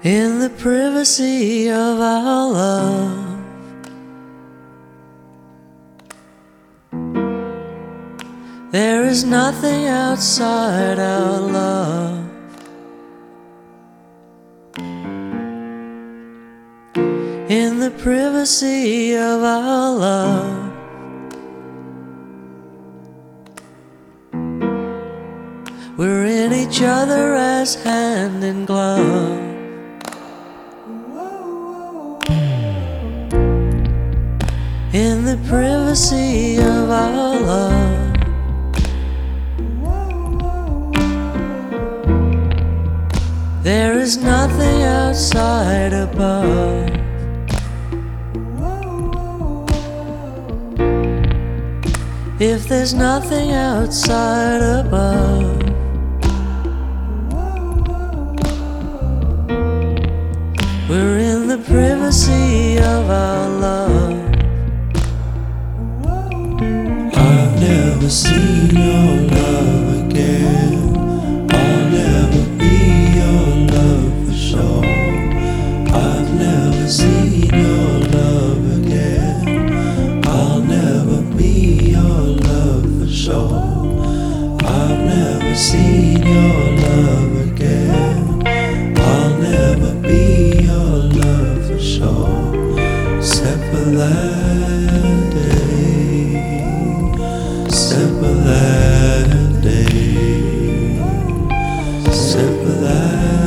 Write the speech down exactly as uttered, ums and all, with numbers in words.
in the privacy of our love. There is nothing outside our love. In the privacy of our love, we're in each other as hand in glove. In the privacy of our love, there is nothing outside above. If there's nothing outside above, we're in the privacy of our love. I've never seen your love again. I'll never be your love for sure. I've never seen your love again. I'll never be your love for sure. I've never seen your love again. I'll never be your love for sure. Except for that day, except for that day, except for that